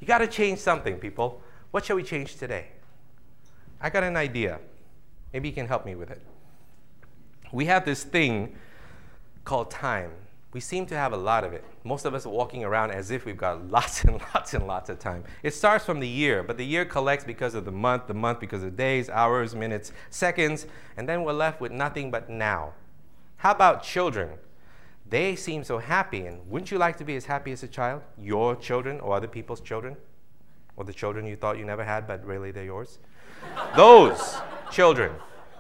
got to change something, people. What shall we change today? I got an idea. Maybe you can help me with it. We have this thing called time. We seem to have a lot of it. Most of us are walking around as if we've got lots and lots and lots of time. It starts from the year, but the year collects because of the month because of days, hours, minutes, seconds, and then we're left with nothing but now. How about children? They seem so happy, and wouldn't you like to be as happy as a child? Your children or other people's children? Or the children you thought you never had, but really they're yours? Those children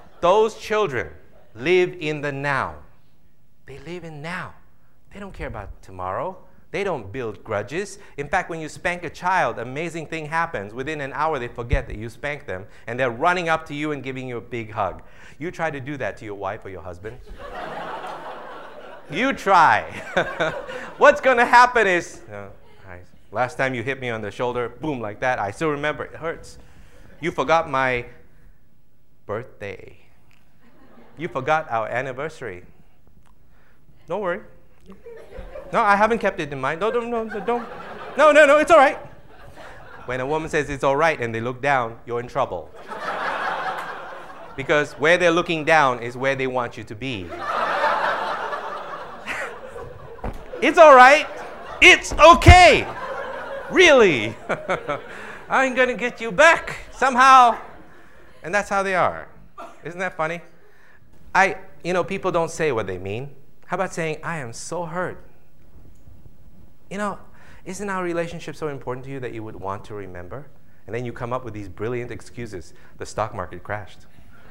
live in the now. They live in now. They don't care about tomorrow. They don't build grudges. In fact, when you spank a child, amazing thing happens. Within an hour, they forget that you spanked them, and they're running up to you and giving you a big hug. You try to do that to your wife or your husband. You try. What's going to happen is, last time you hit me on the shoulder, boom, like that. I still remember. It hurts. You forgot my birthday. You forgot our anniversary. Don't worry. No, I haven't kept it in mind. No, don't. No, it's all right. When a woman says it's all right and they look down, you're in trouble. Because where they're looking down is where they want you to be. It's all right. It's okay. Really. I'm going to get you back somehow. And that's how they are. Isn't that funny? People don't say what they mean. How about saying, I am so hurt? Isn't our relationship so important to you that you would want to remember? And then you come up with these brilliant excuses. The stock market crashed.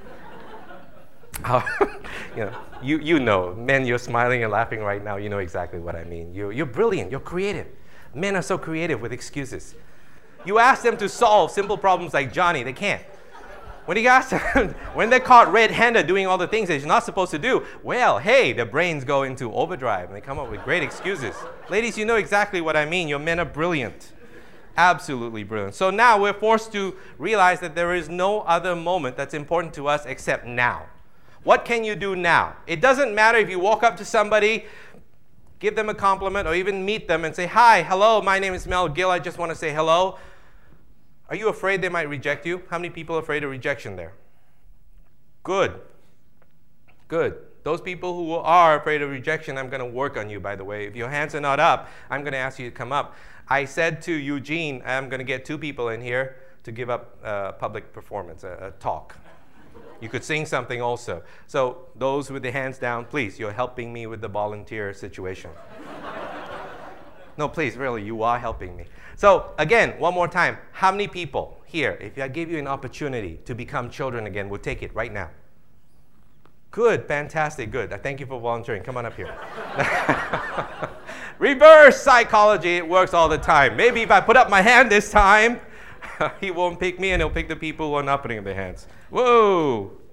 You know, men, you're smiling and laughing right now. You know exactly what I mean. You're brilliant. You're creative. Men are so creative with excuses. You ask them to solve simple problems like Johnny, they can't. When they're caught red-handed doing all the things they're not supposed to do, well, hey, their brains go into overdrive and they come up with great excuses. Ladies, you know exactly what I mean. Your men are brilliant. Absolutely brilliant. So now we're forced to realize that there is no other moment that's important to us except now. What can you do now? It doesn't matter if you walk up to somebody, give them a compliment, or even meet them and say, hi, hello, my name is Mel Gill. I just want to say hello. Are you afraid they might reject you? How many people are afraid of rejection there? Good. Those people who are afraid of rejection, I'm going to work on you, by the way. If your hands are not up, I'm going to ask you to come up. I said to Eugene, I'm going to get 2 people in here to give up a public performance, a talk. You could sing something also. So those with the hands down, please, you're helping me with the volunteer situation. No, please, really, you are helping me. So again, one more time, how many people here, if I gave you an opportunity to become children again, would take it right now? Good, fantastic, good. I thank you for volunteering. Come on up here. Reverse psychology, it works all the time. Maybe if I put up my hand this time, he won't pick me and he'll pick the people who are not putting up their hands. Whoa.